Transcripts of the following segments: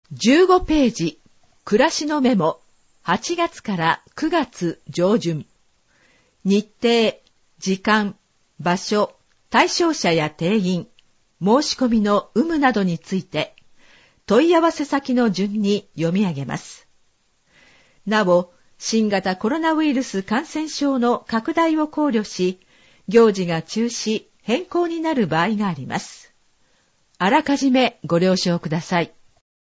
15ページ、暮らしのメモ、8月から9月上旬。日程、時間、場所、対象者や定員、申し込みの有無などについて、問い合わせ先の順に読み上げます。なお、新型コロナウイルス感染症の拡大を考慮し、行事が中止、変更になる場合があります。あらかじめご了承ください。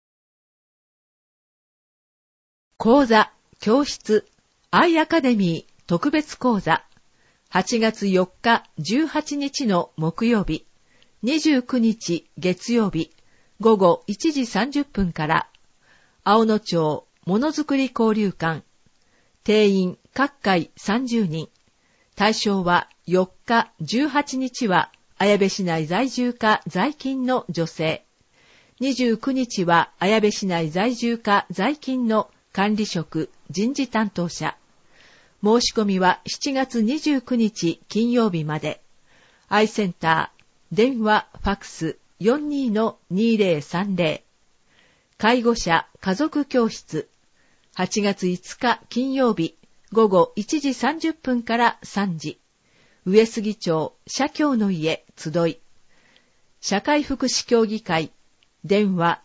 講座、教室、Iアカデミー特別講座、8月4日、18日の木曜日、29日月曜日、午後1時30分から、青野町ものづくり交流館、定員各回30人、対象は4日、18日は綾部市内在住か在勤の女性、29日は綾部市内在住か在勤の管理職、人事担当者。申し込みは7月29日金曜日まで。Iセンター、電話、ファクス 42-2030。介護者、家族教室。8月5日金曜日、午後1時30分から3時。上杉町、社協の家、集い。社会福祉協議会。電話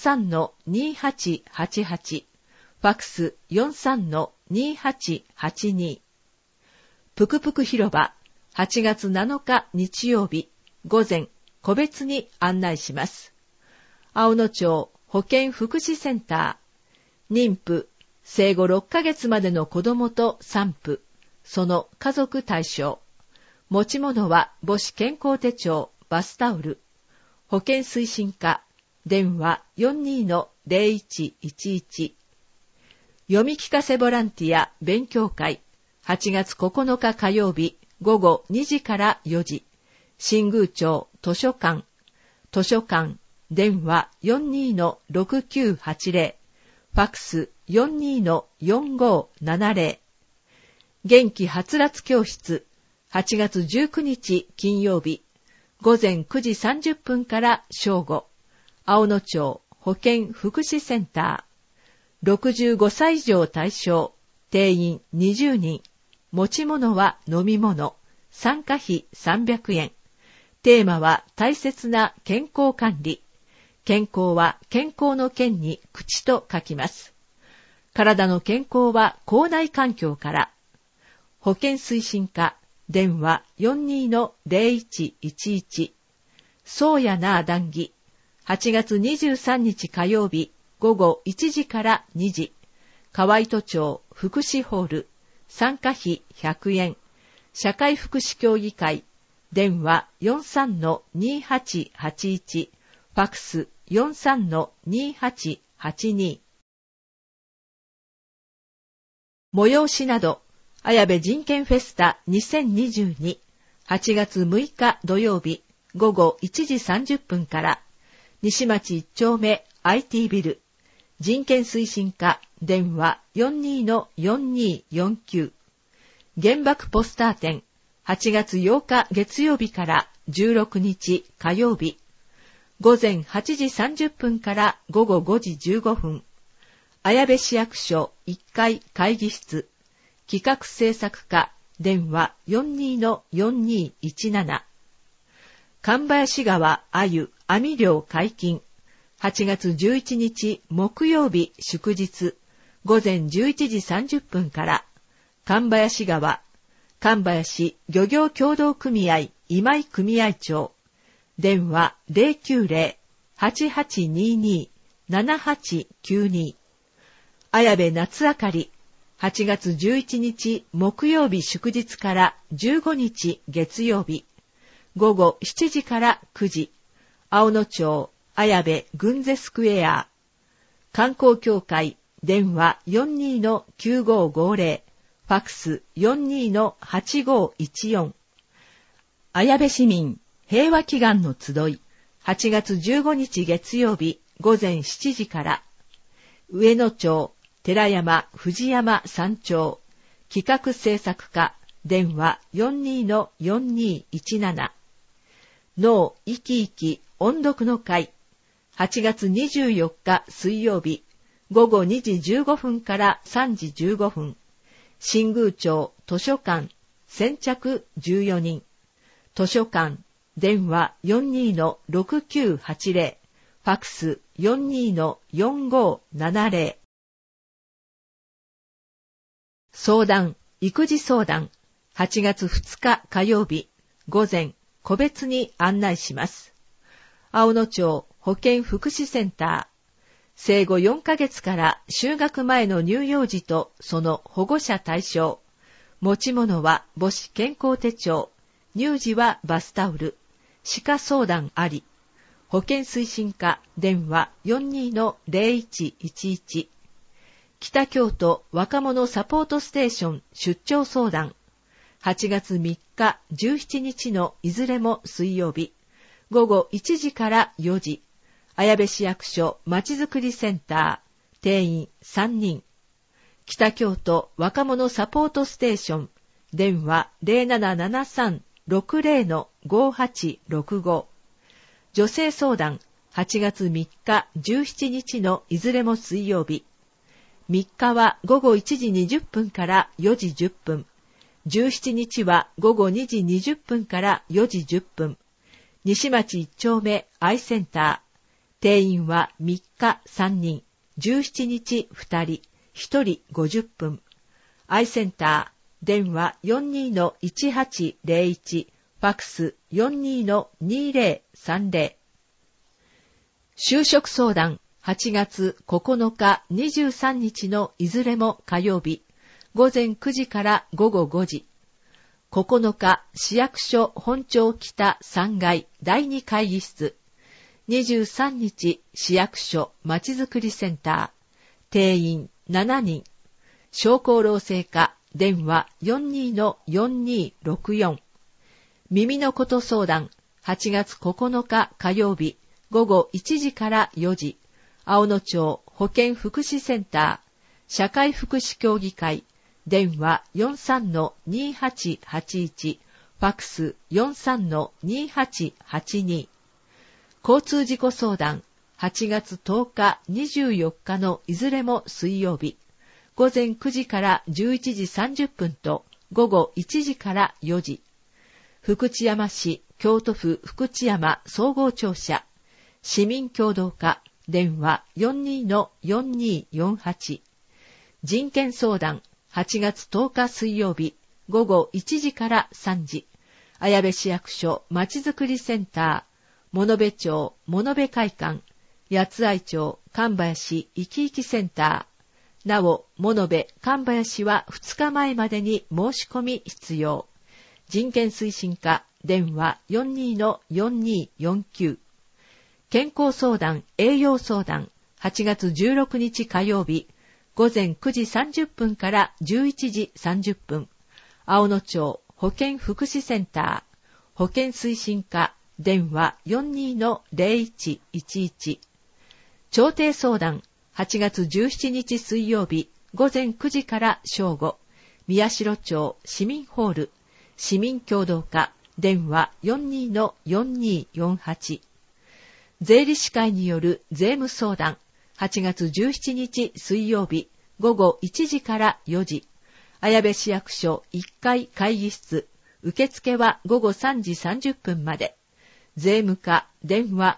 43-2888。ファクス 43-2882。ぷくぷく広場、8月7日日曜日、午前、個別に案内します。青野町保健福祉センター、妊婦、生後6ヶ月までの子供と産婦、その家族対象。持ち物は母子健康手帳、バスタオル。保健推進課、電話 42-0111。読み聞かせボランティア勉強会、8月9日火曜日、午後2時から4時、新宮町図書館、電話 42-6980、ファクス 42-4570。元気はつらつ教室、8月19日金曜日、午前9時30分から正午、青野町保健福祉センター。65歳以上対象、定員20人、持ち物は飲み物、参加費300円。テーマは大切な健康管理。健康は健康の健に口と書きます。体の健康は口内環境から。保健推進課、電話 42-0111。そうやな談義。8月23日火曜日、午後1時から2時、河合都庁福祉ホール、参加費100円、社会福祉協議会、電話 43-2881、ファクス 43-2882。催しなど、綾部人権フェスタ2022、8月6日土曜日、午後1時30分から、西町1丁目 IT ビル、人権推進課、電話 42-4249。原爆ポスター展、8月8日月曜日から16日火曜日。午前8時30分から午後5時15分。綾部市役所1階会議室。企画制作課、電話 42-4217。神林川あゆ網漁解禁。8月11日木曜日祝日、午前11時30分から、神林川、神林漁業協同組合今井組合長、電話 090-8822-7892。綾部夏あかり、8月11日木曜日祝日から15日月曜日、午後7時から9時、青野町綾部軍勢スクエア。観光協会、電話 42-9550、ファクス 42-8514。綾部市民平和祈願の集い、8月15日月曜日午前7時から、上野町、寺山、藤山三町、企画制作課、電話 42-4217。脳生き生き音読の会、 8月24日水曜日、午後2時15分から3時15分、新宮町図書館、先着14人、図書館、電話 42-6980、ファックス 42-4570。相談、育児相談、8月2日火曜日、午前、個別に案内します。青野町保健福祉センター、生後4ヶ月から就学前の乳幼児とその保護者対象、持ち物は母子健康手帳、乳児はバスタオル、歯科相談あり、保健推進課電話 42-0111、北京都若者サポートステーション出張相談、8月3日17日のいずれも水曜日、午後1時から4時、綾部市役所まちづくりセンター、定員3人、北京都若者サポートステーション、電話 0773-60-5865、女性相談、8月3日17日のいずれも水曜日、3日は午後1時20分から4時10分、17日は午後2時20分から4時10分、西町1丁目アイセンター、定員は3日3人、17日2人、1人50分。アイセンター、電話 42-1801、ファックス 42-2030。就職相談、8月9日、23日のいずれも火曜日、午前9時から午後5時。9日、市役所本庁北3階第2会議室。23日、市役所まちづくりセンター。定員7人。商工労政課、電話 42-4264。耳のこと相談、8月9日火曜日、午後1時から4時。青野町保健福祉センター。社会福祉協議会。電話 43-2881、ファックス 43-2882。交通事故相談、8月10日、24日のいずれも水曜日、午前9時から11時30分と午後1時から4時。福知山市、京都府福知山総合庁舎、市民協同課、電話 42-4248。人権相談、8月10日水曜日、午後1時から3時。綾部市役所まちづくりセンター、物部町物部会館、八愛町神林いきいきセンター。なお、物部神林は2日前までに申し込み必要。人権推進課、電話 42-4249。健康相談、栄養相談、8月16日火曜日、午前9時30分から11時30分。青野町保健福祉センター。保健推進課。電話 42-0111。調停相談。8月17日水曜日。午前9時から正午。宮代町市民ホール。市民協同課。電話 42-4248。税理士会による税務相談。8月17日水曜日、午後1時から4時。綾部市役所1階会議室。受付は午後3時30分まで。税務課、電話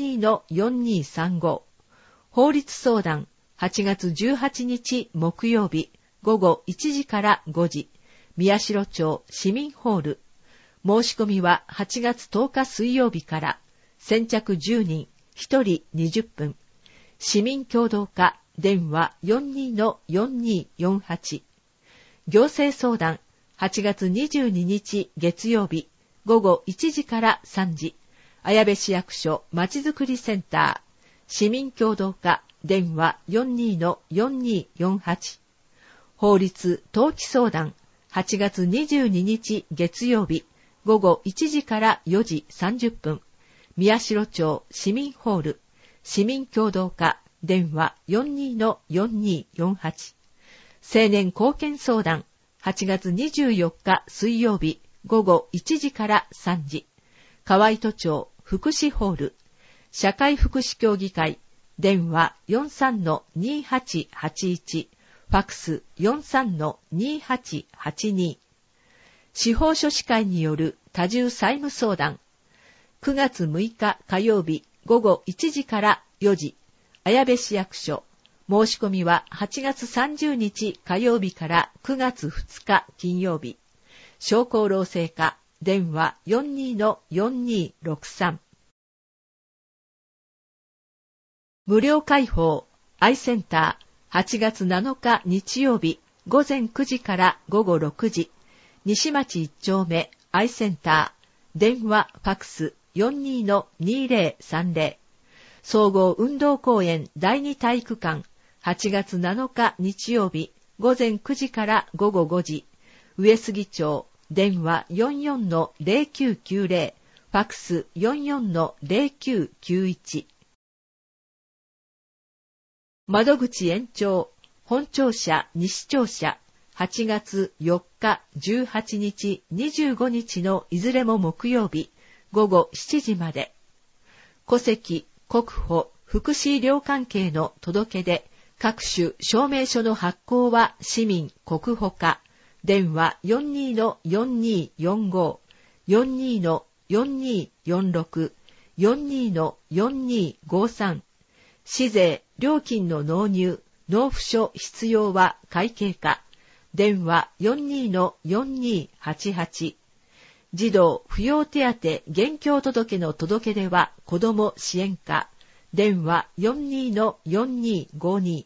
42-4235。法律相談。8月18日木曜日、午後1時から5時。宮代町市民ホール。申し込みは8月10日水曜日から。先着10人、1人20分。市民協同課、電話 42-4248。行政相談、8月22日月曜日、午後1時から3時。綾部市役所まちづくりセンター。市民協同課、電話 42-4248。法律登記相談、8月22日月曜日、午後1時から4時30分。宮代町市民ホール。市民協同課、電話 42-4248。青年貢献相談、8月24日水曜日、午後1時から3時。河合都町福祉ホール。 社会福祉協議会、電話 43-2881、ファックス 43-2882。司法書士会による多重債務相談。9月6日火曜日午後1時から4時、綾部市役所。申し込みは8月30日火曜日から9月2日金曜日。商工労政課、電話 42-4263。無料開放、アイセンター、8月7日日曜日、午前9時から午後6時、西町1丁目、アイセンター、電話、ファックス、42-2030。総合運動公園第2体育館、8月7日日曜日、午前9時から午後5時、上杉町、電話 44-0990、ファックス 44-0991。窓口延長、本庁舎、西庁舎、8月4日、18日、25日のいずれも木曜日、午後7時まで。戸籍、国保、福祉医療関係の届け出、各種証明書の発行は市民、国保課、電話 42-4245、42-4246、42-4253。市税、料金の納入、納付書必要は会計課、電話 42-4288。児童扶養手当現況届の届け出は子ども支援課、電話 42-4252。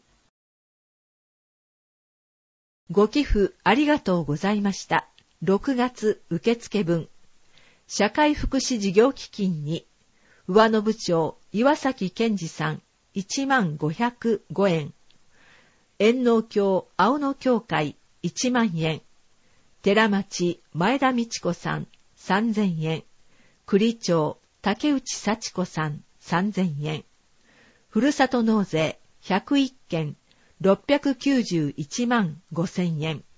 ご寄付ありがとうございました。6月受付分。社会福祉事業基金に、上野部長岩崎健二さん、1505円。遠納協青野協会、1万円。寺町前田道子さん、3000円。栗町竹内幸子さん、3000円。ふるさと納税101件、691万5000円。